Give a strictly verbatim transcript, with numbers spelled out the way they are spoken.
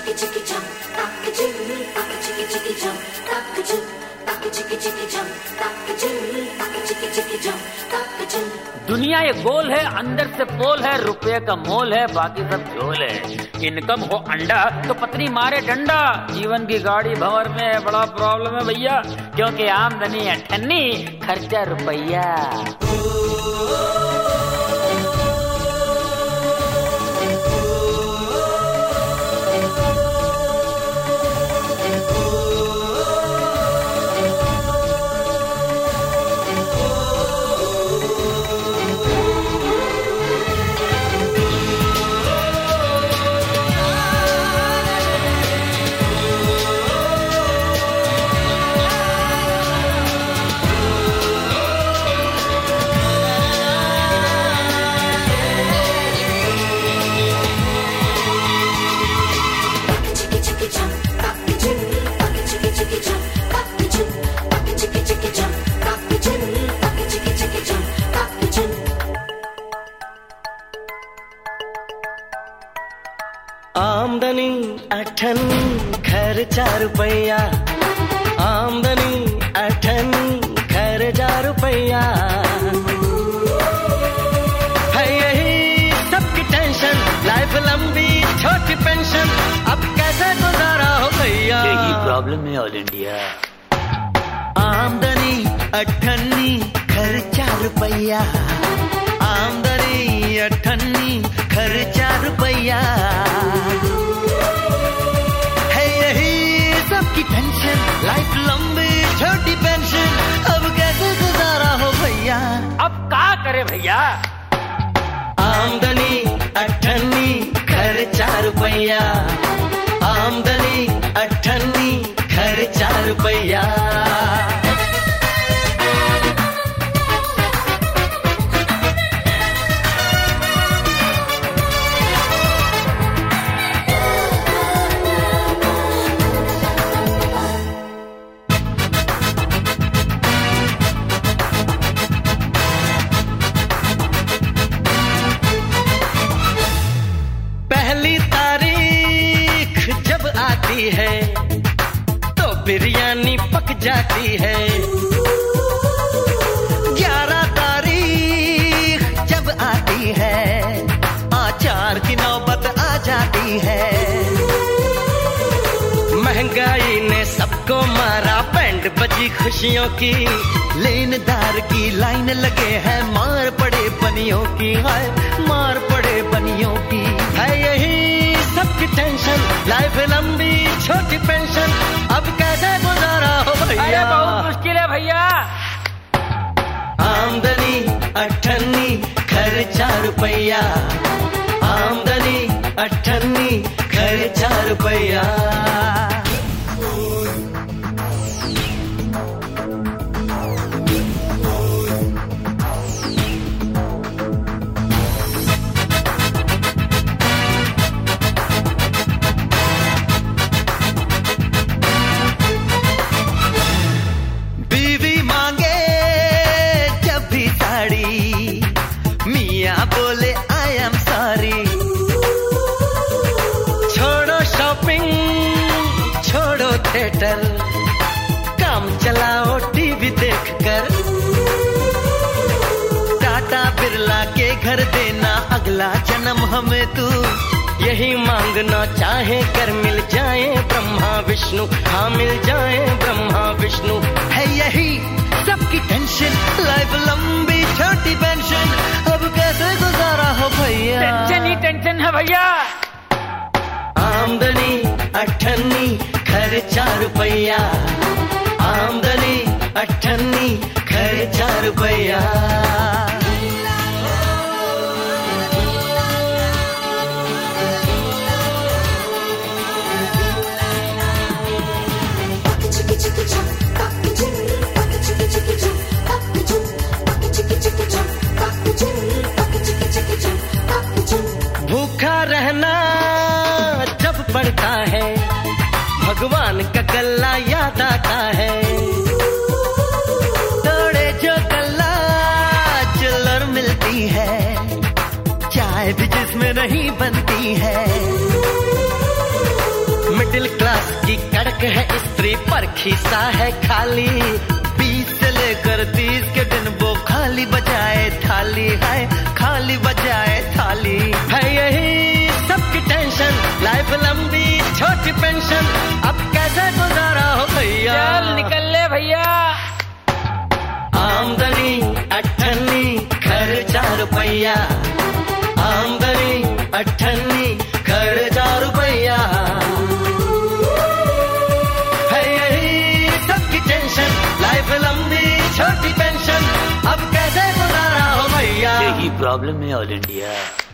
दुनिया ये गोल है, अंदर से पोल है, रुपये का मोल है, बाकी सब झोल है। इनकम हो अंडा तो पत्नी मारे डंडा। जीवन की गाड़ी भंवर में है, बड़ा प्रॉब्लम है भैया, क्योंकि आमदनी अठन्नी, खर्चा रुपया। आमदनी अठन खर्चा रुपया, आमदनी अठन खर्चा रुपया, है यही सबकी टेंशन। लाइफ लंबी छोटी पेंशन, अब कैसे गुजारा हो भैया, यही प्रॉब्लम है ऑल इंडिया। आमदनी अठन्नी खर्चा रुपया, आमदनी अठन्नी खर्चा रुपया, है यही सबकी टेंशन। लाइफ लंबी छोटी पेंशन, अब कैसे गुजारा हो भैया, अब क्या करे भैया। आमदनी अठन्नी खर्चा रुपया, आमदनी अठन्नी खर्चा रुपया। पहली तारीख जब आती है तो बिरयानी पक जाती है। ग्यारह तारीख जब आती है आचार की नौबत आ जाती है। महंगाई ने सबको मारा, बैंड बजी खुशियों की, लेनदार की लाइन लगे हैं, मार पड़े बनियों की, हाय मार पड़े बनियों की, है यही सबकी टेंशन। लाइफ लंबी छोटी पेंशन, अब कैसे गुजारा हो भैया, अरे बहुत मुश्किल है भैया। आमदनी अठन्नी खर्चा रुपया, आमदनी अठन्नी खर्चा रुपया। मियाँ बोले आई एम सॉरी, छोड़ो शॉपिंग छोड़ो थिएटर, काम चलाओ टीवी देखकर। टाटा बिरला के घर देना अगला जन्म हमें तू, यही मांगना चाहे कर मिल जाए ब्रह्मा विष्णु, हाँ मिल जाए ब्रह्मा विष्णु, है यही सबकी टेंशन। लाइफ लंबी छोटी पेंशन, अब कैसे गुजारा हो भैया, टेंशन ही टेंशन है भैया। आमदनी अठन्नी खर्चा रुपया, आमदनी अठन्नी खर्चा रुपया। भूखा रहना जब पड़ता है, भगवान का गल्ला याद आता है। तोड़े जो गल्ला चिल्लर मिलती है, चाय भी जिसमें नहीं बनती है। लंबी पर खिस्सा है खाली, बीस से लेकर तीस के दिन वो खाली बजाए थाली है, खाली बजाए थाली है। यही सबकी टेंशन, लाइफ लंबी छोटी पेंशन, अब कैसे गुजारा हो भैया। चल निकल ले भैया। आमदनी अठन्नी खर्चा रुपया, आमदनी अठन्नी खर्चा रुपया है। यही सबकी टेंशन, लाइफ लंबी छोटी पेंशन, अब कैसे गुजारा हो भैया। यही प्रॉब्लम है ऑल इंडिया।